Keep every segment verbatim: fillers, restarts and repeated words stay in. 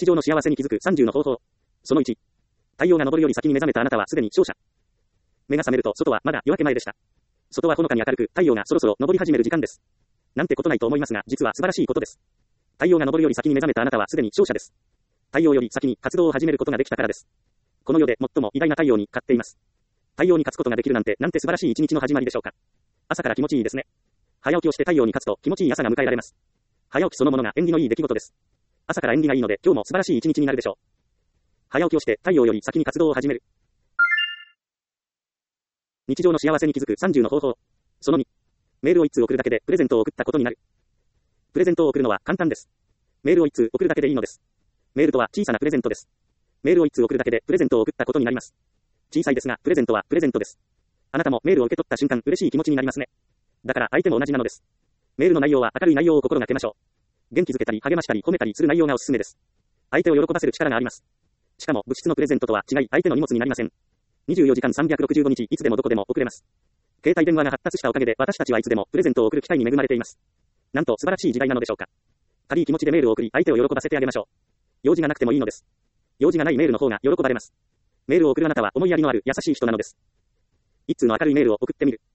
日常の幸せに気づくさんじゅうの方法。そのいち。太陽が昇るより先に目覚めたあなたはすでに勝者。目が覚めると外はまだ夜明け前でした。外はほのかに明るく、太陽がそろそろ昇り始める時間です。なんてことないと思いますが、実は素晴らしいことです。太陽が昇るより先に目覚めたあなたはすでに勝者です。太陽より先に活動を始めることができたからです。この世で最も偉大な太陽に勝っています。太陽に勝つことができるなんて、なんて素晴らしい一日の始まりでしょうか。朝から気持ちいいですね。早起きをして太陽に勝つと気持ちいい朝が迎えられます。早起きそのものが縁起のいい出来事です。朝から縁起がいいので、今日も素晴らしい一日になるでしょう。早起きをして太陽より先に活動を始める。日常の幸せに気づくさんじゅうの方法。そのに。メールをいっつう送るだけでプレゼントを送ったことになる。プレゼントを送るのは簡単です。メールをいっつう送るだけでいいのです。メールとは小さなプレゼントです。メールをいっつう送るだけでプレゼントを送ったことになります。小さいですが、プレゼントはプレゼントです。あなたもメールを受け取った瞬間、嬉しい気持ちになりますね。だから相手も同じなのです。メールの内容は明るい内容を心がけましょう。元気づけたり励ましたり褒めたりする内容がおすすめです。相手を喜ばせる力があります。しかも物質のプレゼントとは違い、相手の荷物になりません。にじゅうよじかんさんびゃくろくじゅうごにちいつでもどこでも送れます。携帯電話が発達したおかげで私たちはいつでもプレゼントを送る機会に恵まれています。なんと素晴らしい時代なのでしょうか。軽い気持ちでメールを送り相手を喜ばせてあげましょう。用事がなくてもいいのです。用事がないメールの方が喜ばれます。メールを送るあなたは思いやりのある優しい人なのです。一通の明るいメールを送ってみる。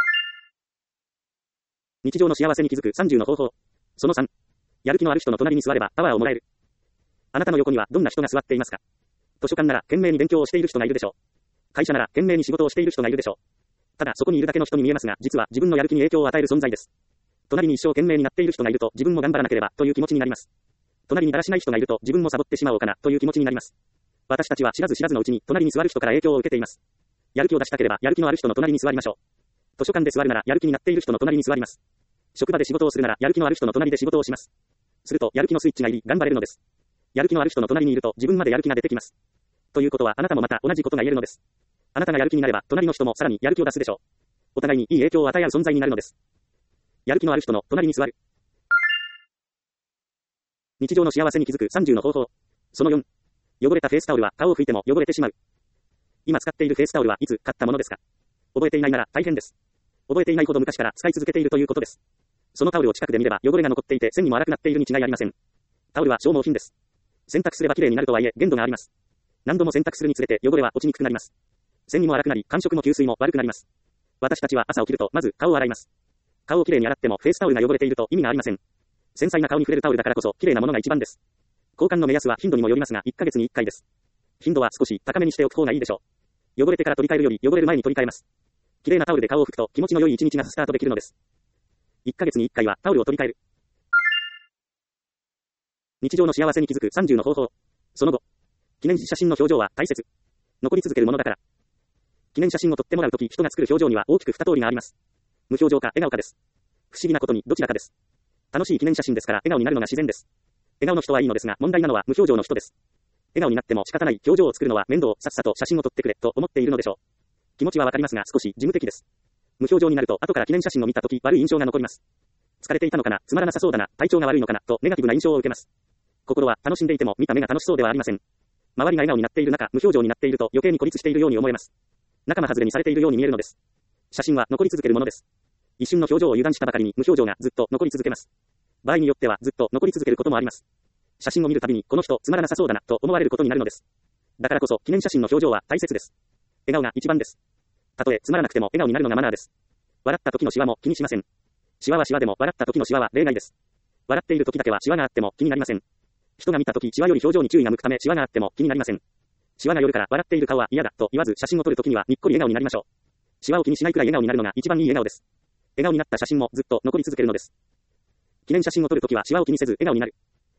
日常の幸せに気づくさんじゅうの方法。そのさん。やる気のある人の隣に座ればパワーをもらえる。あなたの横にはどんな人が座っていますか。図書館なら懸命に勉強をしている人がいるでしょう。会社なら懸命に仕事をしている人がいるでしょう。ただそこにいるだけの人に見えますが、実は自分のやる気に影響を与える存在です。隣に一生懸命になっている人がいると自分も頑張らなければという気持ちになります。隣にだらしない人がいると自分もサボってしまおうかなという気持ちになります。私たちは知らず知らずのうちに隣に座る人から影響を受けています。やる気を出したければやる気のある人の隣に座りましょう。図書館で座るならやる気になっている人の隣に座ります。職場で仕事をするならやる気のある人の隣で仕事をします。するとやる気のスイッチが入り頑張れるのです。やる気のある人の隣にいると自分までやる気が出てきます。ということはあなたもまた同じことが言えるのです。あなたがやる気になれば隣の人もさらにやる気を出すでしょう。お互いにいい影響を与え合う存在になるのです。やる気のある人の隣に座る。日常の幸せに気づくさんじゅうの方法。そのよん。汚れたフェイスタオルは顔を拭いても汚れてしまう。今使っているフェイスタオルはいつ買ったものですか。覚えていないなら大変です。覚えていないほど昔から使い続けているということです。そのタオルを近くで見れば汚れが残っていて線にも荒くなっているに違いありません。タオルは消耗品です。洗濯すればきれいになるとはいえ限度があります。何度も洗濯するにつれて汚れは落ちにくくなります。線にも荒くなり感触も吸水も悪くなります。私たちは朝起きるとまず顔を洗います。顔をきれいに洗ってもフェイスタオルが汚れていると意味がありません。繊細な顔に触れるタオルだからこそきれいなものが一番です。交換の目安は頻度にもよりますがいっかげつにいっかいです。頻度は少し高めにしておく方がいいでしょう。汚れてから取り替えるより汚れる前に取り替えます。きれいなタオルで顔を拭くと気持ちの良い一日がスタートできるのです。いっかげつにいっかいはタオルを取り替える。日常の幸せに気づくさんじゅうの方法。その後。記念写真の表情は大切。残り続けるものだから。記念写真を撮ってもらうとき人が作る表情には大きく二通りがあります。無表情か笑顔かです。不思議なことにどちらかです。楽しい記念写真ですから笑顔になるのが自然です。笑顔の人はいいのですが問題なのは無表情の人です。笑顔になっても仕方ない表情を作るのは面倒、さっさと写真を撮ってくれと思っているのでしょう。気持ちはわかりますが少し事務的です。無表情になると後から記念写真を見たとき悪い印象が残ります。疲れていたのかな、つまらなさそうだな、体調が悪いのかなとネガティブな印象を受けます。心は楽しんでいても見た目が楽しそうではありません。周りが笑顔になっている中、無表情になっていると余計に孤立しているように思えます。仲間外れにされているように見えるのです。写真は残り続けるものです。一瞬の表情を油断したばかりに無表情がずっと残り続けます。場合によってはずっと残り続けることもあります。写真を見るたびにこの人つまらなさそうだなと思われることになるのです。だからこそ記念写真の表情は大切です。笑顔が一番です。たとえつまらなくても笑顔になるのがマナーです。笑った時のシワも気にしません。シワはシワでも笑った時のシワは例外です。笑っている時だけはシワがあっても気になりません。人が見た時シワより表情に注意が向くためシワがあっても気になりません。シワが寄るから笑っている顔は嫌だと言わず写真を撮る時にはにっこり笑顔になりましょう。シワを気にしないくらい笑顔になるのが一番いい笑顔です。笑顔になった写真もずっと残り続けるのです。記念写真を撮るときはシワを気にせず笑顔になる。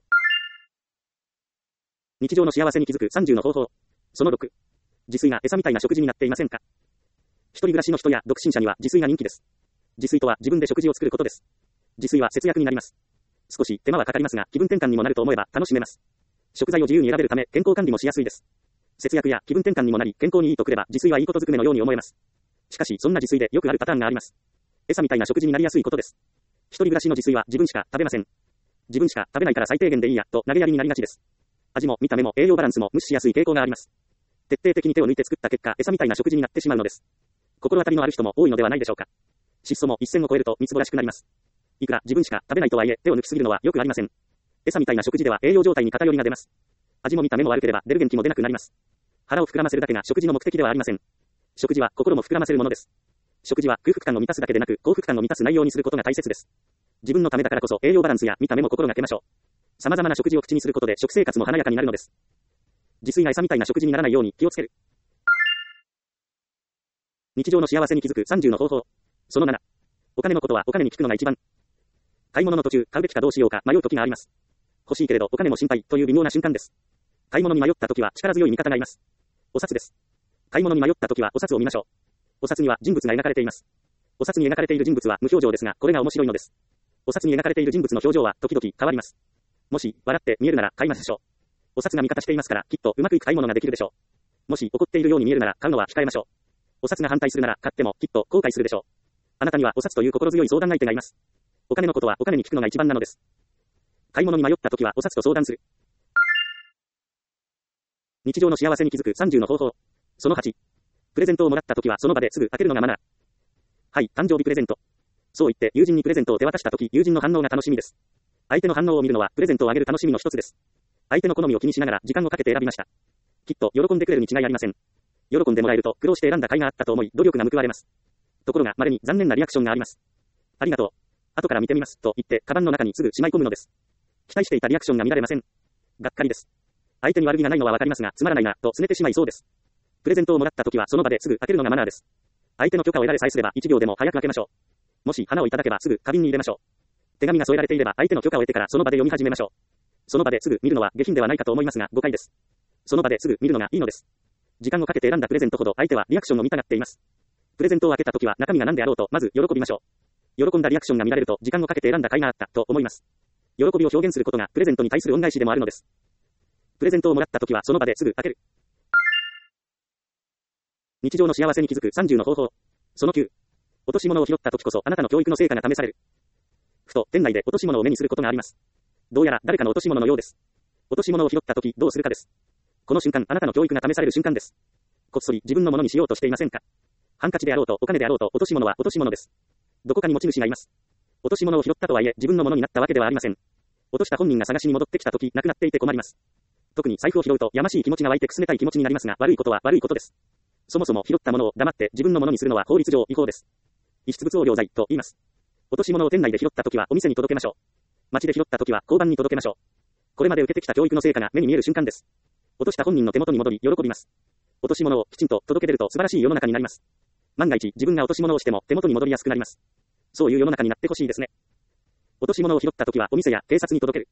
日常の幸せに気づくさんじゅうの方法。そのろく。自炊が餌みたいな食事になっていませんか。一人暮らしの人や独身者には自炊が人気です。自炊とは自分で食事を作ることです。自炊は節約になります。少し手間はかかりますが気分転換にもなると思えば楽しめます。食材を自由に選べるため健康管理もしやすいです。節約や気分転換にもなり健康にいいとくれば自炊はいいことずくめのように思えます。しかしそんな自炊でよくあるパターンがあります。餌みたいな食事になりやすいことです。一人暮らしの自炊は自分しか食べません。自分しか食べないから最低限でいいやと投げやりになりがちです。味も見た目も栄養バランスも無視しやすい傾向があります。徹底的に手を抜いて作った結果餌みたいな食事になってしまうのです。心当たりのある人も多いのではないでしょうか。質素も一線を越えるとみつぼらしくなります。いくら自分しか食べないとはいえ手を抜きすぎるのはよくありません。餌みたいな食事では栄養状態に偏りが出ます。 味も見た目も悪ければ出る元気も出なくなります。腹を膨らませるだけが食事の目的ではありません。食事は心も膨らませるものです。食事は空腹感を満たすだけでなく幸福感を満たす内容にすることが大切です。自分のためだからこそ栄養バランスや見た目も心がけましょう。様々な食事を口にすることで食生活も華やかになるのです。自炊が餌みたいな食事にならないように気をつける。日常の幸せに気づくさんじゅうの方法。そのなな。お金のことはお金に聞くのが一番。買い物の途中、買うべきかどうしようか迷う時があります。欲しいけれどお金も心配という微妙な瞬間です。買い物に迷った時は力強い味方がいます。お札です。買い物に迷った時はお札を見ましょう。お札には人物が描かれています。お札に描かれている人物は無表情ですが、これが面白いのです。お札に描かれている人物の表情は時々変わります。もし笑って見えるなら買いましょう。お札が味方していますからきっとうまくいく買い物ができるでしょう。もし怒っているように見えるなら買うのは控えましょう。お札が反対するなら買ってもきっと後悔するでしょう。あなたにはお札という心強い相談相手がいます。お金のことはお金に聞くのが一番なのです。買い物に迷った時はお札と相談する。日常の幸せに気づくさんじゅうの方法。そのはち。プレゼントをもらった時はその場ですぐ開けるのがマナー。はい、誕生日プレゼント。そう言って友人にプレゼントを手渡した時、友人の反応が楽しみです。相手の反応を見るのはプレゼントをあげる楽しみの一つです。相手の好みを気にしながら時間をかけて選びました。きっと喜んでくれるに違いありません。喜んでもらえると苦労して選んだ甲斐があったと思い努力が報われます。ところが稀に残念なリアクションがあります。ありがとう。後から見てみますと言ってカバンの中にすぐしまい込むのです。期待していたリアクションが見られません。がっかりです。相手に悪気がないのはわかりますがつまらないなと拗ねてしまいそうです。プレゼントをもらった時はその場ですぐ開けるのがマナーです。相手の許可を得られさえすればいちびょうでも早く開けましょう。もし花をいただけばすぐ花瓶に入れましょう。手紙が添えられていれば相手の許可を得てからその場で読み始めましょう。その場ですぐ見るのは下品ではないかと思いますが誤解です。その場ですぐ見るのがいいのです。時間をかけて選んだプレゼントほど相手はリアクションを見たがっています。プレゼントを開けた時は中身が何であろうとまず喜びましょう。喜んだリアクションが見られると時間をかけて選んだ甲斐があったと思います。喜びを表現することがプレゼントに対する恩返しでもあるのです。プレゼントをもらった時はその場ですぐ開ける。日常の幸せに気づくさんじゅうの方法。そのきゅう。落とし物を拾った時こそあなたの教育の成果が試される。ふと店内で落とし物を目にすることがあります。どうやら誰かの落とし物のようです。落とし物を拾った時どうするかです。この瞬間あなたの教育が試される瞬間です。こっそり自分のものにしようとしていませんか。ハンカチであろうとお金であろうと落とし物は落とし物です。どこかに持ち主がいます。落とし物を拾ったとはいえ自分のものになったわけではありません。落とした本人が探しに戻ってきた時なくなっていて困ります。特に財布を拾うとやましい気持ちが湧いてくすねたい気持ちになりますが悪いことは悪いことです。そもそも拾ったものを黙って自分のものにするのは法律上違法です。遺失物横領罪と言います。落とし物を店内で拾った時はお店に届けましょう。街で拾った時は交番に届けましょう。これまで受けてきた教育の成果が目に見える瞬間です。落とした本人の手元に戻り喜びます。落とし物をきちんと届け出ると素晴らしい世の中になります。万が一自分が落とし物をしても手元に戻りやすくなります。そういう世の中になってほしいですね。落とし物を拾った時はお店や警察に届ける。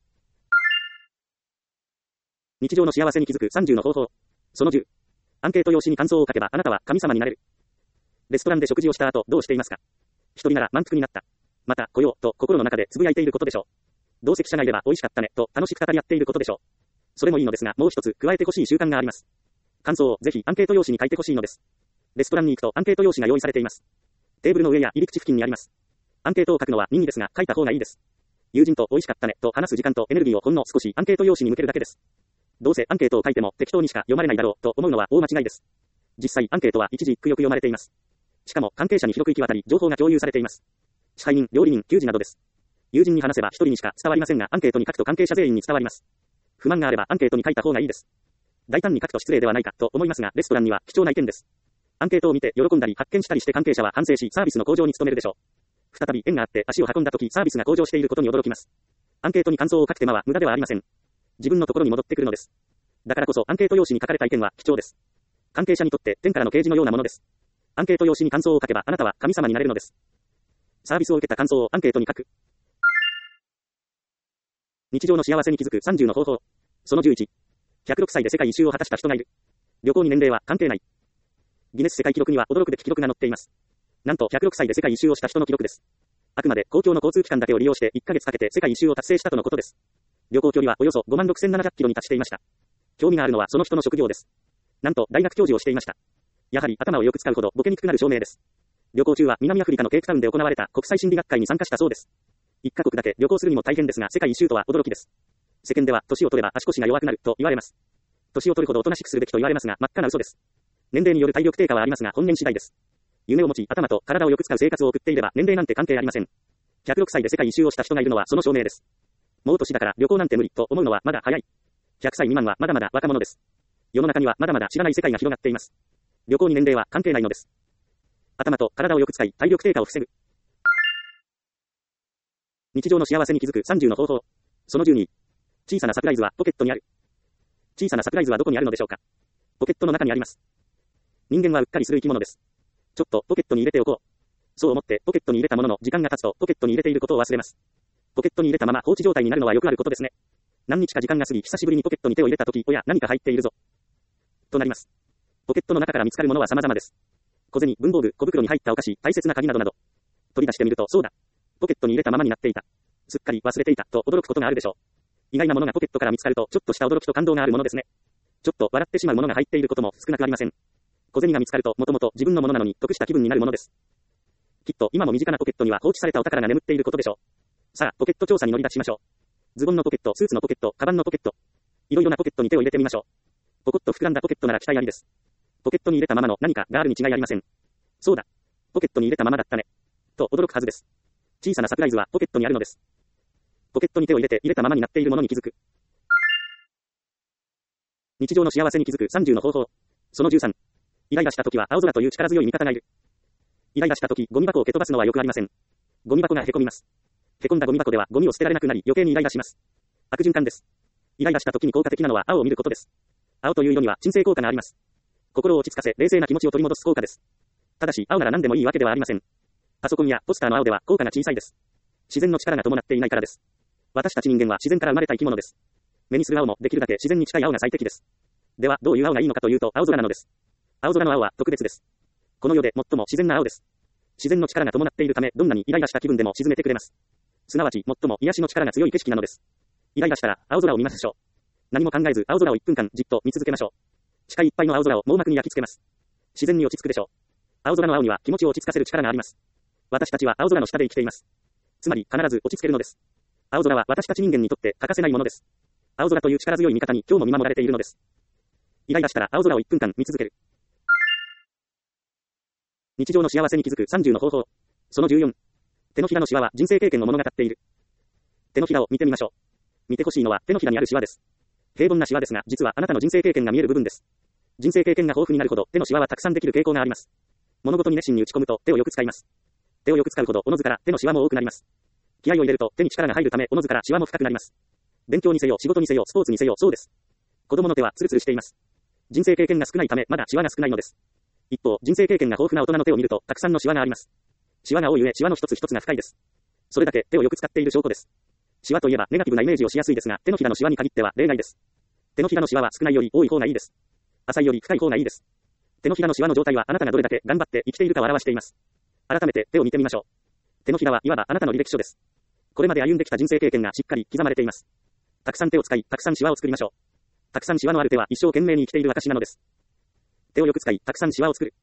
日常の幸せに気づくさんじゅうの方法。そのじゅう。アンケート用紙に感想を書けばあなたは神様になれる。レストランで食事をした後どうしていますか。一人なら満腹になった。また来ようと心の中でつぶやいていることでしょう。同席者内では美味しかったねと楽しく語り合っていることでしょう。それもいいのですがもう一つ加えてほしい習慣があります。感想をぜひアンケート用紙に書いてほしいのです。レストランに行くとアンケート用紙が用意されています。テーブルの上や入り口付近にあります。アンケートを書くのは任意ですが書いた方がいいです。友人と美味しかったねと話す時間とエネルギーをほんの少しアンケート用紙に向けるだけです。どうせアンケートを書いても適当にしか読まれないだろうと思うのは大間違いです。実際アンケートは一字一句よく読まれています。しかも関係者に広く行き渡り情報が共有されています。支配人、料理人、給仕などです。友人に話せば一人にしか伝わりませんがアンケートに書くと関係者全員に伝わります。不満があればアンケートに書いた方がいいです。大胆に書くと失礼ではないかと思いますがレストランには貴重な意見です。アンケートを見て喜んだり発見したりして関係者は反省しサービスの向上に努めるでしょう。再び縁があって足を運んだ時サービスが向上していることに驚きます。アンケートに感想を書く手間は無駄ではありません。自分のところに戻ってくるのです。だからこそアンケート用紙に書かれた意見は貴重です。関係者にとって天からの啓示のようなものです。アンケート用紙に感想を書けばあなたは神様になれるのです。サービスを受けた感想をアンケートに書く。日常の幸せに気づくさんじゅうの方法。そのじゅういち。ひゃくろくさいで世界一周を果たした人がいる。旅行に年齢は関係ない。ギネス世界記録には驚くべき記録が載っています。なんとひゃくろくさいで世界一周をした人の記録です。あくまで公共の交通機関だけを利用していっかげつかけて世界一周を達成したとのことです。旅行距離はおよそごまんろくせんななひゃくキロに達していました。興味があるのはその人の職業です。なんと大学教授をしていました。やはり頭をよく使うほどボケにくくなる証明です。旅行中は南アフリカのケープタウンで行われた国際心理学会に参加したそうです。いっかこくだけ旅行するにも大変ですが世界一周とは驚きです。世間では年を取れば足腰が弱くなると言われます。年を取るほどおとなしくするべきと言われますが真っ赤な嘘です。年齢による体力低下はありますが本年次第です。夢を持ち頭と体をよく使う生活を送っていれば年齢なんて関係ありません。ひゃくろくさいで世界一周をした人がいるのはその証明です。もう年だから旅行なんて無理と思うのはまだ早い。 ひゃくさい未満はまだまだ若者です。世の中にはまだまだ知らない世界が広がっています。旅行に年齢は関係ないのです。頭と体をよく使い、体力低下を防ぐ。日常の幸せに気づくさんじゅうの方法。そのじゅうに。小さなサプライズはポケットにある。小さなサプライズはどこにあるのでしょうか。ポケットの中にあります。人間はうっかりする生き物です。ちょっとポケットに入れておこう。そう思ってポケットに入れたものの時間が経つとポケットに入れていることを忘れます。ポケットに入れたまま放置状態になるのはよくあることですね。何日か時間が過ぎ、久しぶりにポケットに手を入れたとき、おや、何か入っているぞ。となります。ポケットの中から見つかるものは様々です。小銭、文房具、小袋に入ったお菓子、大切な鍵などなど。取り出してみると、そうだ。ポケットに入れたままになっていた。すっかり忘れていた、と驚くことがあるでしょう。意外なものがポケットから見つかると、ちょっとした驚きと感動があるものですね。ちょっと笑ってしまうものが入っていることも少なくありません。小銭が見つかると、もともと自分のものなのに得した気分になるものです。きっと今も身近なポケットには放置されたお宝が眠っていることでしょう。さあ、ポケット調査に乗り出しましょう。ズボンのポケット、スーツのポケット、カバンのポケット。いろいろなポケットに手を入れてみましょう。ポコッと膨らんだポケットなら期待ありです。ポケットに入れたままの何かがあるに違いありません。そうだ。ポケットに入れたままだったね。と驚くはずです。小さなサプライズはポケットにあるのです。ポケットに手を入れて入れたままになっているものに気づく。日常の幸せに気づくさんじゅうの方法。そのじゅうさん。イライラしたときは青空という力強い味方がいる。イライラしたとき、ゴミ箱を蹴飛ばすのはよくありません。ゴミ箱がへこみます。へこんだゴミ箱ではゴミを捨てられなくなり余計にイライラします。悪循環です。イライラしたときに効果的なのは青を見ることです。青という色には鎮静効果があります。心を落ち着かせ冷静な気持ちを取り戻す効果です。ただし青なら何でもいいわけではありません。パソコンやポスターの青では効果が小さいです。自然の力が伴っていないからです。私たち人間は自然から生まれた生き物です。目にする青もできるだけ自然に近い青が最適です。ではどういう青がいいのかというと青空なのです。青空の青は特別です。この世で最も自然な青です。自然の力が伴っているためどんなにイライラした気分でも沈めてくれます。すなわち最も癒しの力が強い景色なのです。イライラしたら青空を見ましょう。何も考えず青空をいっぷんかんじっと見続けましょう。視界いっぱいの青空を網膜に焼き付けます。自然に落ち着くでしょう。青空の青には気持ちを落ち着かせる力があります。私たちは青空の下で生きています。つまり必ず落ち着けるのです。青空は私たち人間にとって欠かせないものです。青空という力強い味方に今日も見守られているのです。イライラしたら青空をいっぷんかん見続ける。日常の幸せに気づくさんじゅうの方法。そのじゅうよん。手のひらのシワは人生経験を物語っている。手のひらを見てみましょう。見てほしいのは手のひらにあるシワです。平凡なシワですが、実はあなたの人生経験が見える部分です。人生経験が豊富になるほど手のシワはたくさんできる傾向があります。物事に熱心に打ち込むと手をよく使います。手をよく使うほどおのずから手のシワも多くなります。気合を入れると手に力が入るためおのずからシワも深くなります。勉強にせよ仕事にせよスポーツにせよそうです。子供の手はツルツルしています。人生経験が少ないためまだシワが少ないのです。一方、人生経験が豊富な大人の手を見るとたくさんのシワがあります。シワが多い上、シワの一つ一つが深いです。それだけ手をよく使っている証拠です。シワといえばネガティブなイメージをしやすいですが、手のひらのシワに限っては例外です。手のひらのシワは少ないより多い方がいいです。浅いより深い方がいいです。手のひらのシワの状態はあなたがどれだけ頑張って生きているかを表しています。改めて手を見てみましょう。手のひらはいわばあなたの履歴書です。これまで歩んできた人生経験がしっかり刻まれています。たくさん手を使い、たくさんシワを作りましょう。たくさんシワのある手は一生懸命に生きている証なのです。手をよく使い、たくさんシワを作る。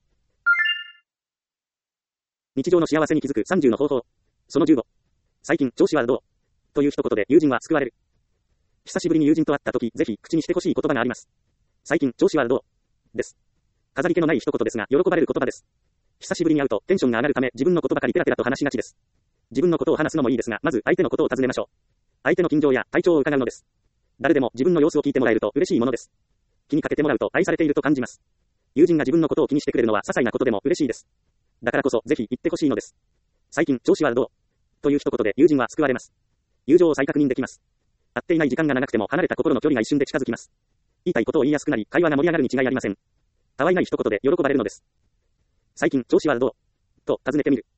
日常の幸せに気づくさんじゅうの方法。そのじゅうご。最近調子はどうという一言で友人は救われる。久しぶりに友人と会った時、ぜひ口にしてほしい言葉があります。最近調子はどうです。飾り気のない一言ですが、喜ばれる言葉です。久しぶりに会うとテンションが上がるため自分のことばかりペラペラと話しがちです。自分のことを話すのもいいですが、まず相手のことを尋ねましょう。相手の近況や体調を伺うのです。誰でも自分の様子を聞いてもらえると嬉しいものです。気にかけてもらうと愛されていると感じます。友人が自分のことを気にしてくれるのは些細なことでも嬉しいです。だからこそぜひ言ってほしいのです。最近調子はどうという一言で友人は救われます。友情を再確認できます。会っていない時間が長くても離れた心の距離が一瞬で近づきます。言いたいことを言いやすくなり、会話が盛り上がるに違いありません。たわいない一言で喜ばれるのです。最近調子はどうと尋ねてみる。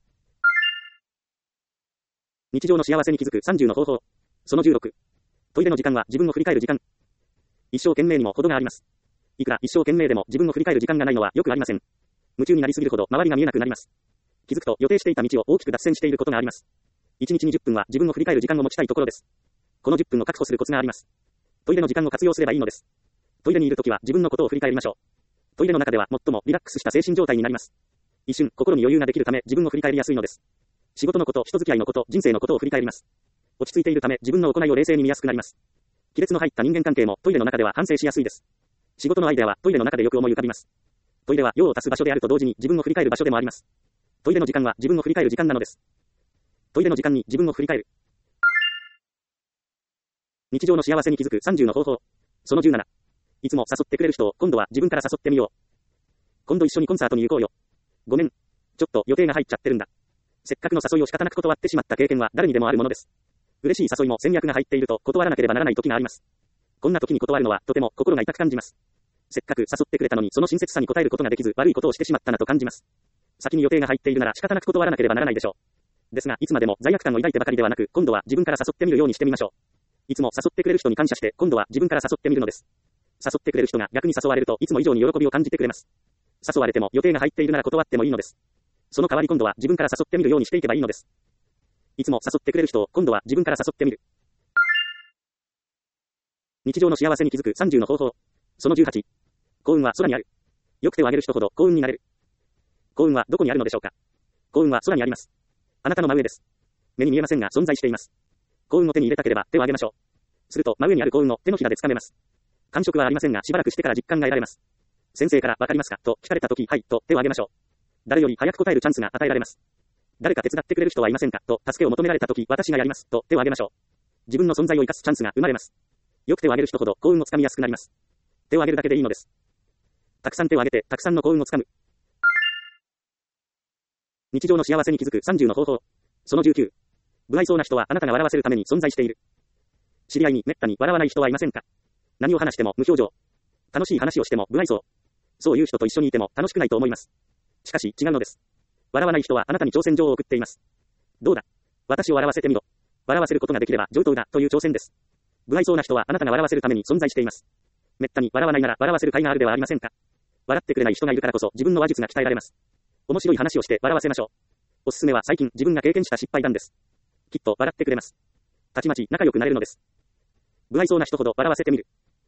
日常の幸せに気づくさんじゅうの方法。そのじゅうろく。トイレの時間は自分を振り返る時間。一生懸命にも程があります。いくら一生懸命でも自分を振り返る時間がないのはよくありません。夢中になりすぎるほど周りが見えなくなります。気づくと予定していた道を大きく脱線していることがあります。いちにちにじゅっぷんは自分を振り返る時間を持ちたいところです。このじゅっぷんを確保するコツがあります。トイレの時間を活用すればいいのです。トイレにいるときは自分のことを振り返りましょう。トイレの中では最もリラックスした精神状態になります。一瞬心に余裕ができるため自分を振り返りやすいのです。仕事のこと、人付き合いのこと、人生のことを振り返ります。落ち着いているため自分の行いを冷静に見やすくなります。亀裂の入った人間関係もトイレの中では反省しやすいです。仕事のアイデアはトイレの中でよく思い浮かびます。トイレは用を足す場所であると同時に自分を振り返る場所でもあります。トイレの時間は自分を振り返る時間なのです。トイレの時間に自分を振り返る。日常の幸せに気づくさんじゅうの方法。 そのじゅうなな。いつも誘ってくれる人を今度は自分から誘ってみよう。今度一緒にコンサートに行こうよ。ごめん。ちょっと予定が入っちゃってるんだ。せっかくの誘いを仕方なく断ってしまった経験は誰にでもあるものです。嬉しい誘いも戦略が入っていると断らなければならない時があります。こんな時に断るのはとても心が痛く感じます。せっかく誘ってくれたのにその親切さに応えることができず悪いことをしてしまったなと感じます。先に予定が入っているなら仕方なく断らなければならないでしょう。ですがいつまでも罪悪感を抱いてばかりではなく今度は自分から誘ってみるようにしてみましょう。いつも誘ってくれる人に感謝して今度は自分から誘ってみるのです。誘ってくれる人が逆に誘われるといつも以上に喜びを感じてくれます。誘われても予定が入っているなら断ってもいいのです。その代わり今度は自分から誘ってみるようにしていけばいいのです。いつも誘ってくれる人を今度は自分から誘ってみる。日常の幸せに気づくさんじゅうの方法。そのじゅうはち。幸運は空にある。よく手を挙げる人ほど幸運になれる。幸運はどこにあるのでしょうか。幸運は空にあります。あなたの真上です。目に見えませんが存在しています。幸運を手に入れたければ手を挙げましょう。すると真上にある幸運を手のひらで掴めます。感触はありませんがしばらくしてから実感が得られます。先生からわかりますかと聞かれたとき、はいと手を挙げましょう。誰より早く答えるチャンスが与えられます。誰か手伝ってくれる人はいませんかと助けを求められたとき、私がやりますと手を挙げましょう。自分の存在を生かすチャンスが生まれます。よく手を挙げる人ほど幸運をつかみやすくなります。手を挙げるだけでいいのです。たくさん手を挙げてたくさんの幸運をつかむ。日常の幸せに気づくさんじゅうの方法。そのじゅうきゅう。不愛想な人はあなたが笑わせるために存在している。知り合いにめったに笑わない人はいませんか。何を話しても無表情。楽しい話をしても不愛想。そういう人と一緒にいても楽しくないと思います。しかし違うのです。笑わない人はあなたに挑戦状を送っています。どうだ。私を笑わせてみろ。笑わせることができれば上等だという挑戦です。不愛想な人はあなたが笑わせるために存在しています。めったに笑わないなら笑わせる甲斐があるではありませんか。笑ってくれない人がいるからこそ自分の話術が鍛えられます。面白い話をして笑わせましょう。おすすめは最近自分が経験した失敗談です。きっと笑ってくれます。たちまち仲良くなれるのです。不愛想な人ほど笑わせてみる。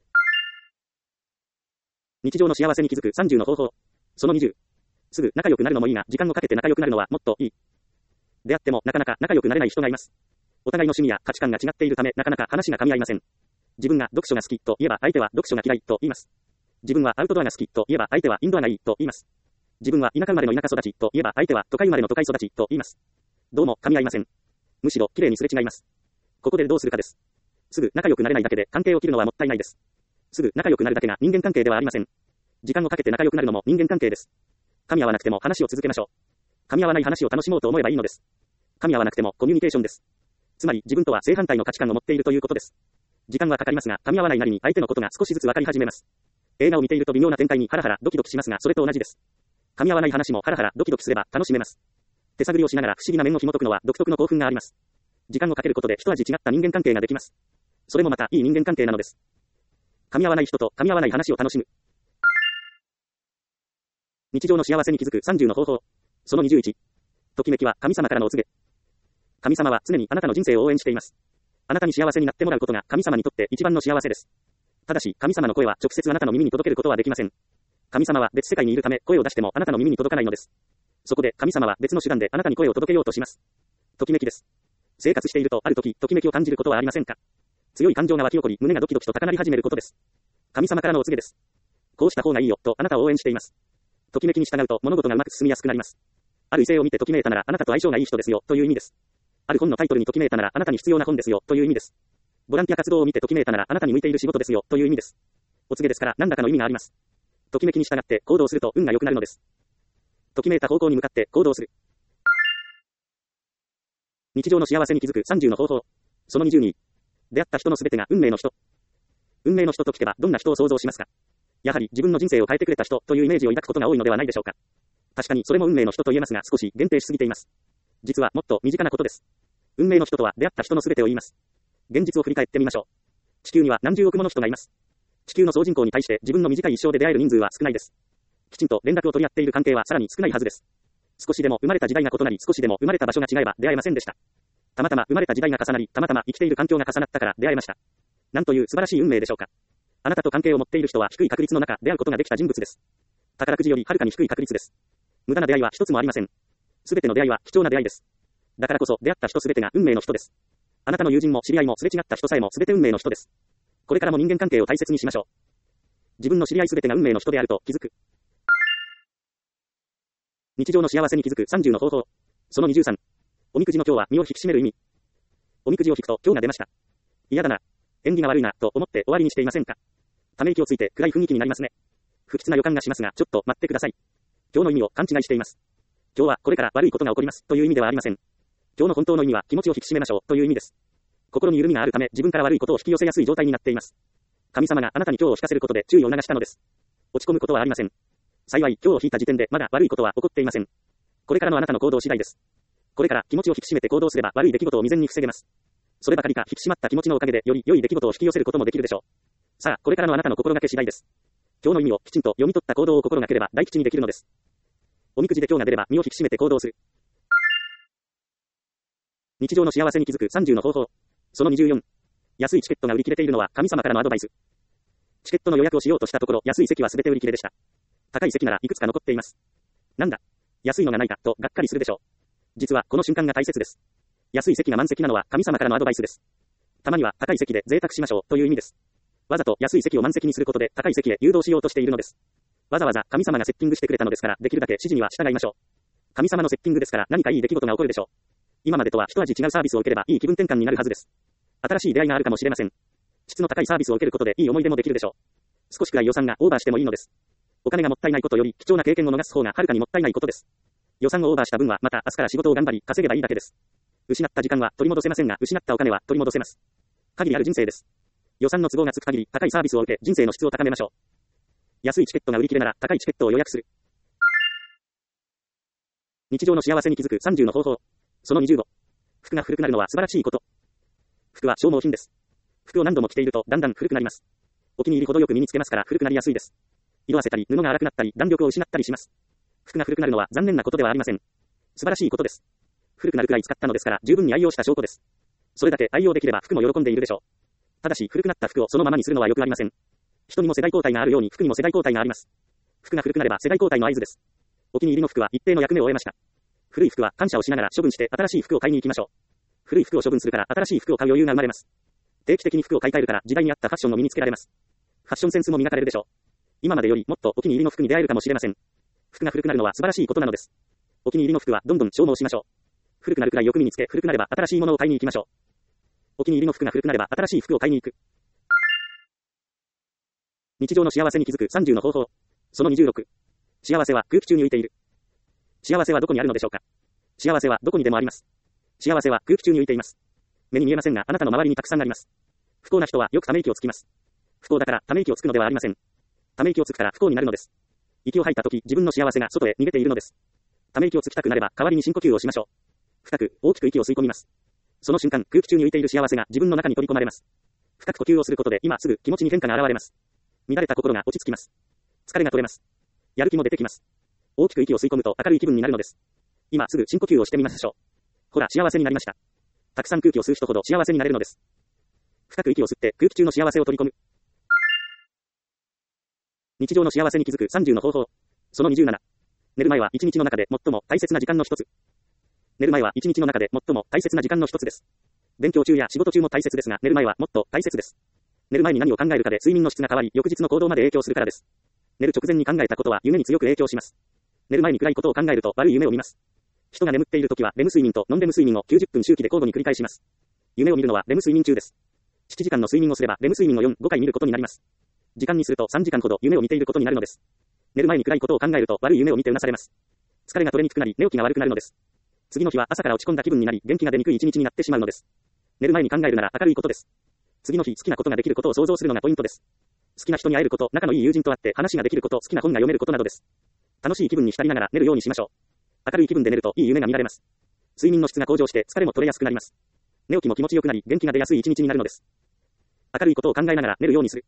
日常の幸せに気づくさんじゅうの方法。そのにじゅう。すぐ仲良くなるのもいいが、時間をかけて仲良くなるのはもっといい。出会ってもなかなか仲良くなれない人がいます。お互いの趣味や価値観が違っているため、なかなか話が噛み合いません。自分が読書が好きと言えば相手は読書が嫌いと言います。自分はアウトドアが好きと言えば相手はインドアがいいと言います。自分は田舎生まれの田舎育ちと言えば相手は都会生まれの都会育ちと言います。どうも噛み合いません。むしろ綺麗にすれ違います。ここでどうするかです。すぐ仲良くなれないだけで関係を切るのはもったいないです。すぐ仲良くなるだけが人間関係ではありません。時間をかけて仲良くなるのも人間関係です。噛み合わなくても話を続けましょう。噛み合わない話を楽しもうと思えばいいのです。噛み合わなくてもコミュニケーションです。つまり自分とは正反対の価値観を持っているということです。時間はかかりますが、噛み合わないなりに相手のことが少しずつ分かり始めます。映画を見ていると微妙な展開にハラハラドキドキしますが、それと同じです。噛み合わない話もハラハラドキドキすれば楽しめます。手探りをしながら不思議な面を紐解くのは独特の興奮があります。時間をかけることで一味違った人間関係ができます。それもまたいい人間関係なのです。噛み合わない人と噛み合わない話を楽しむ。日常の幸せに気づくさんじゅうの方法。そのにじゅういち。ときめきは神様からのお告げ。神様は常にあなたの人生を応援しています。あなたに幸せになってもらうことが神様にとって一番の幸せです。ただし、神様の声は直接あなたの耳に届けることはできません。神様は別世界にいるため声を出してもあなたの耳に届かないのです。そこで神様は別の手段であなたに声を届けようとします。ときめきです。生活しているとある時、ときめきを感じることはありませんか。強い感情が湧き起こり、胸がドキドキと高鳴り始めることです。神様からのお告げです。こうした方がいいよとあなたを応援しています。ときめきに従うと物事がうまく進みやすくなります。ある異性を見てときめいたならあなたと相性がいい人ですよという意味です。ある本のタイトルにときめいたならあなたに必要な本ですよという意味です。ボランティア活動を見てときめいたならあなたに向いている仕事ですよという意味です。お告げですから何らかの意味があります。ときめきに従って行動すると運が良くなるのです。ときめいた方向に向かって行動する。日常の幸せに気づくさんじゅうの方法。そのにじゅうに。出会った人のすべてが運命の人。運命の人と聞けばどんな人を想像しますか。やはり自分の人生を変えてくれた人というイメージを抱くことが多いのではないでしょうか。確かにそれも運命の人と言えますが少し限定しすぎています。実はもっと身近なことです。運命の人とは出会った人のすべてを言います。現実を振り返ってみましょう。地球には何十億もの人がいます。地球の総人口に対して自分の短い一生で出会える人数は少ないです。きちんと連絡を取り合っている関係はさらに少ないはずです。少しでも生まれた時代が異なり少しでも生まれた場所が違えば出会えませんでした。たまたま生まれた時代が重なりたまたま生きている環境が重なったから出会えました。なんという素晴らしい運命でしょうか。あなたと関係を持っている人は低い確率の中出会うことができた人物です。宝くじよりはるかに低い確率です。無駄な出会いは一つもありません。すべての出会いは貴重な出会いです。だからこそ出会った人すべてが運命の人です。あなたの友人も知り合いもすれ違った人さえもすべて運命の人です。これからも人間関係を大切にしましょう。自分の知り合いすべてが運命の人であると気づく。日常の幸せに気づくさんじゅうの方法。そのにじゅうさん。おみくじの今日は身を引き締める意味。おみくじを引くと今日が出ました。嫌だな。縁起が悪いなと思って終わりにしていませんか。 ため息をついて暗い雰囲気になりますね。不吉な予感がしますが、ちょっと待ってください。今日の意味を勘違いしています。今日はこれから悪いことが起こりますという意味ではありません。今日の本当の意味は気持ちを引き締めましょうという意味です。心に緩みがあるため自分から悪いことを引き寄せやすい状態になっています。神様があなたに今日を引かせることで注意を促したのです。落ち込むことはありません。幸い今日を引いた時点でまだ悪いことは起こっていません。これからのあなたの行動次第です。これから気持ちを引き締めて行動すれば悪い出来事を未然に防げます。そればかりか引き締まった気持ちのおかげでより良い出来事を引き寄せることもできるでしょう。さあ、これからのあなたの心がけ次第です。今日の意味をきちんと読み取った行動を心がければ大吉にできるのです。おみくじで今日が出れば身を引き締めて行動する。日常の幸せに気づくさんじゅうの方法。そのにじゅうよん。安いチケットが売り切れているのは神様からのアドバイス。チケットの予約をしようとしたところ安い席は全て売り切れでした。高い席ならいくつか残っています。なんだ、安いのがないかとがっかりするでしょう。実はこの瞬間が大切です。安い席が満席なのは神様からのアドバイスです。たまには高い席で贅沢しましょうという意味です。わざと安い席を満席にすることで高い席へ誘導しようとしているのです。わざわざ神様がセッティングしてくれたのですからできるだけ指示には従いましょう。神様のセッティングですから何かいい出来事が起こるでしょう。今までとは一味違うサービスを受ければいい気分転換になるはずです。新しい出会いがあるかもしれません。質の高いサービスを受けることでいい思い出もできるでしょう。少しくらい予算がオーバーしてもいいのです。お金がもったいないことより貴重な経験を逃す方がはるかにもったいないことです。予算をオーバーした分はまた明日から仕事を頑張り稼げばいいだけです。失った時間は取り戻せませんが失ったお金は取り戻せます。限りある人生です。予算の都合がつく限り高いサービスを受け人生の質を高めましょう。安いチケットが売り切れなら高いチケットを予約する。日常の幸せに気づくさんじゅうの方法。そのにじゅうご。服が古くなるのは素晴らしいこと。服は消耗品です。服を何度も着ているとだんだん古くなります。お気に入りほどよく身につけますから古くなりやすいです。色あせたり布が荒くなったり弾力を失ったりします。服が古くなるのは残念なことではありません。素晴らしいことです。古くなるくらい使ったのですから十分に愛用した証拠です。それだけ愛用できれば服も喜んでいるでしょう。ただし古くなった服をそのままにするのはよくありません。人にも世代交代があるように服にも世代交代があります。服が古くなれば世代交代の合図です。お気に入りの服は一定の役目を終えました。古い服は感謝をしながら処分して新しい服を買いに行きましょう。古い服を処分するから新しい服を買う余裕が生まれます。定期的に服を買い替えるから時代に合ったファッションを身につけられます。ファッションセンスも磨かれるでしょう。今までよりもっとお気に入りの服に出会えるかもしれません。服が古くなるのは素晴らしいことなのです。お気に入りの服はどんどん消耗しましょう。古くなるくらいよく身につけ、古くなれば新しいものを買いに行きましょう。お気に入りの服が古くなれば新しい服を買いに行く。日常の幸せに気づくさんじゅうの方法。そのにじゅうろく。幸せは空気中に浮いている。幸せはどこにあるのでしょうか。幸せはどこにでもあります。幸せは空気中に浮いています。目に見えませんがあなたの周りにたくさんあります。不幸な人はよくため息をつきます。不幸だからため息をつくのではありません。ため息をつくから不幸になるのです。息を吐いたとき自分の幸せが外へ逃げているのです。ため息をつきたくなれば代わりに深呼吸をしましょう。深く大きく息を吸い込みます。その瞬間空気中に浮いている幸せが自分の中に取り込まれます。深く呼吸をすることで今すぐ気持ちに変化が現れます。乱れた心が落ち着きます。疲れが取れます。やる気も出てきます。大きく息を吸い込むと明るい気分になるのです。今すぐ深呼吸をしてみましょう。ほら幸せになりました。たくさん空気を吸う人ほど幸せになれるのです。深く息を吸って空気中の幸せを取り込む。日常の幸せに気づくさんじゅうの方法。そのにじゅうなな。寝る前は一日の中で最も大切な時間の一つ。寝る前は一日の中で最も大切な時間の一つです。勉強中や仕事中も大切ですが寝る前はもっと大切です。寝る前に何を考えるかで睡眠の質が変わり翌日の行動まで影響するからです。寝る直前に考えたことは夢に強く影響します。寝る前に暗いことを考えると悪い夢を見ます。人が眠っているときはレム睡眠とノンレム睡眠をきゅうじゅっぷん周期で交互に繰り返します。夢を見るのはレム睡眠中です。ななじかんの睡眠をすればレム睡眠をよん、ごかい見ることになります。時間にするとさんじかんほど夢を見ていることになるのです。寝る前に暗いことを考えると悪い夢を見てうなされます。疲れが取れにくくなり寝起きが悪くなるのです。次の日は朝から落ち込んだ気分になり元気が出にくい一日になってしまうのです。寝る前に考えるなら明るいことです。次の日好きなことができることを想像するのがポイントです。好きな人に会えること、仲のいい友人と会って話ができること、好きな本が読めることなどです。楽しい気分に浸りながら寝るようにしましょう。明るい気分で寝るといい夢が見られます。睡眠の質が向上して疲れも取れやすくなります。寝起きも気持ちよくなり元気が出やすい一日になるのです。明るいことを考えながら寝るようにする。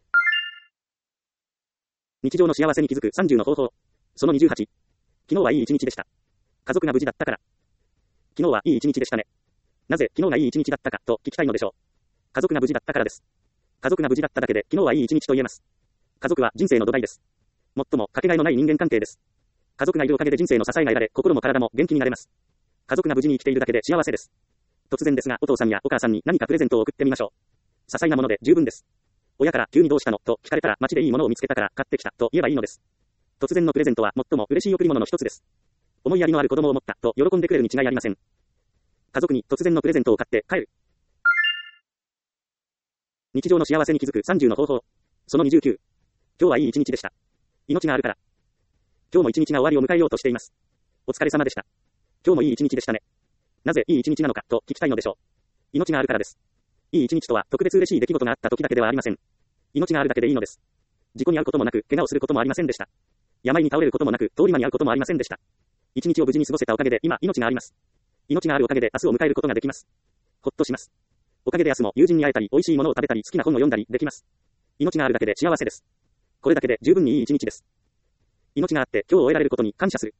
日常の幸せに気づくさんじゅうの方法。そのにじゅうはち。昨日はいい一日でした。家族が無事だったから。昨日はいい一日でしたね。なぜ昨日がいい一日だったかと聞きたいのでしょう。家族が無事だったからです。家族が無事だっただけで昨日はいい一日と言えます。家族は人生の土台です。最もかけがえのない人間関係です。家族がいるおかげで人生の支えが得られ、心も体も元気になれます。家族が無事に生きているだけで幸せです。突然ですがお父さんやお母さんに何かプレゼントを送ってみましょう。些細なもので十分です。親から急にどうしたのと聞かれたら街でいいものを見つけたから買ってきたと言えばいいのです。突然のプレゼントは最も嬉しい贈り物の一つです。思いやりのある子供を持ったと喜んでくれるに違いありません。家族に突然のプレゼントを買って帰る。日常の幸せに気づくさんじゅうの方法。 そのにじゅうきゅう。今日はいい一日でした。命があるから。今日も一日が終わりを迎えようとしています。お疲れ様でした。今日もいい一日でしたね。なぜいい一日なのかと聞きたいのでしょう。命があるからです。いい一日とは特別嬉しい出来事があった時だけではありません。命があるだけでいいのです。事故に遭うこともなく、怪我をすることもありませんでした。病に倒れることもなく、通り魔に遭うこともありませんでした。一日を無事に過ごせたおかげで今、命があります。命があるおかげで明日を迎えることができます。ほっとします。おかげで明日も友人に会えたり、美味しいものを食べたり、好きな本を読んだりできます。命があるだけで幸せです。これだけで十分にいい一日です。命があって今日を終えられることに感謝する。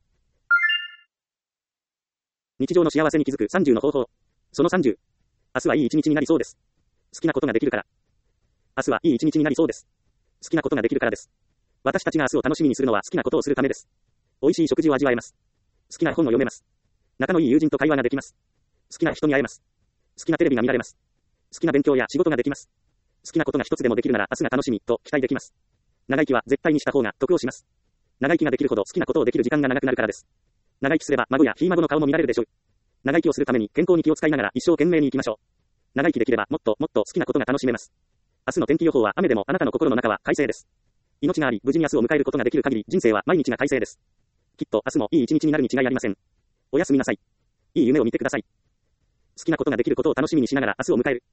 日常の幸せに気づくさんじゅうの方法。そのさんじゅう。明日はいい一日になりそうです。好きなことができるから。明日はいい一日になりそうです。好きなことができるからです。私たちが明日を楽しみにするのは好きなことをするためです。美味しい食事を味わえます。好きな本を読めます。仲のいい友人と会話ができます。好きな人に会えます。好きなテレビが見られます。好きな勉強や仕事ができます。好きなことが一つでもできるなら明日が楽しみと期待できます。長生きは絶対にした方が得をします。長生きができるほど好きなことをできる時間が長くなるからです。長生きすれば孫やひい孫の顔も見られるでしょう。長生きをするために健康に気を使いながら一生懸命に生きましょう。長生きできればもっともっと好きなことが楽しめます。明日の天気予報は雨でもあなたの心の中は快晴です。命があり無事に明日を迎えることができる限り人生は毎日が快晴です。きっと明日もいい一日になるに違いありません。おやすみなさい。いい夢を見てください。好きなことができることを楽しみにしながら明日を迎える。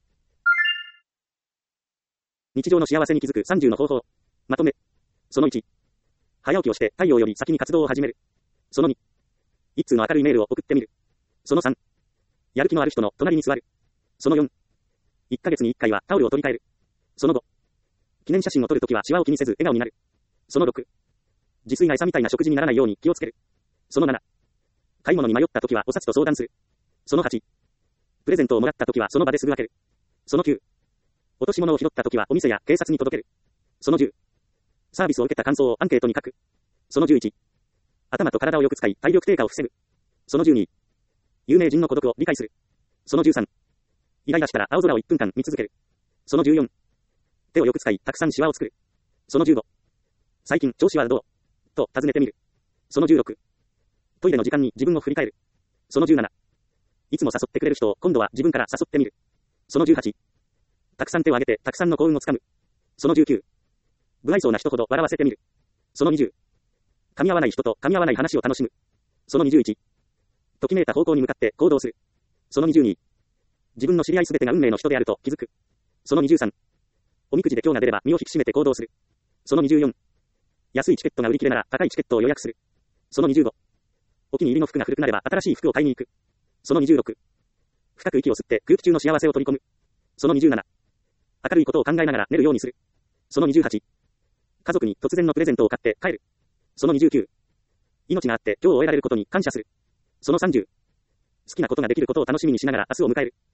日常の幸せに気づくさんじゅうの方法。まとめ。そのいち。早起きをして太陽より先に活動を始める。そのに。一通の明るいメールを送ってみる。そのさん。やる気のある人の隣に座る。そのよん。いっかげつにいっかいはタオルを取り替える。そのご。記念写真を撮るときはシワを気にせず笑顔になる。そのろく。自炊が餌みたいな食事にならないように気をつける。そのなな。買い物に迷ったときはお札と相談する。そのはち。プレゼントをもらったときはその場ですぐ開ける。そのきゅう。落とし物を拾ったときはお店や警察に届ける。そのじゅう。サービスを受けた感想をアンケートに書く。そのじゅういち。頭と体をよく使い体力低下を防ぐ。そのじゅうに。有名人の孤独を理解する。そのじゅうさん。イライラしたら青空をいっぷんかん見続ける。そのじゅうよん。手をよく使いたくさんシワを作る。そのじゅうご。最近調子はどうと尋ねてみる。そのじゅうろく。トイレの時間に自分を振り返る。そのじゅうなな。いつも誘ってくれる人を今度は自分から誘ってみる。そのじゅうはち。たくさん手を挙げてたくさんの幸運をつかむ。そのじゅうきゅう。不愛想な人ほど笑わせてみる。そのにじゅう。噛み合わない人と噛み合わない話を楽しむ。そのにじゅういち。ときめいた方向に向かって行動する。そのにじゅうに。自分の知り合いすべてが運命の人であると気づく。そのにじゅうさん。おみくじで今日が出れば身を引き締めて行動する。そのにじゅうよん。安いチケットが売り切れなら高いチケットを予約する。そのにじゅうご。お気に入りの服が古くなれば新しい服を買いに行く。そのにじゅうろく。深く息を吸って空気中の幸せを取り込む。そのにじゅうなな。明るいことを考えながら寝るようにする。そのにじゅうはち。家族に突然のプレゼントを買って帰る。そのにじゅうきゅう。命があって今日を終えられることに感謝する。そのさんじゅう。好きなことができることを楽しみにしながら明日を迎える。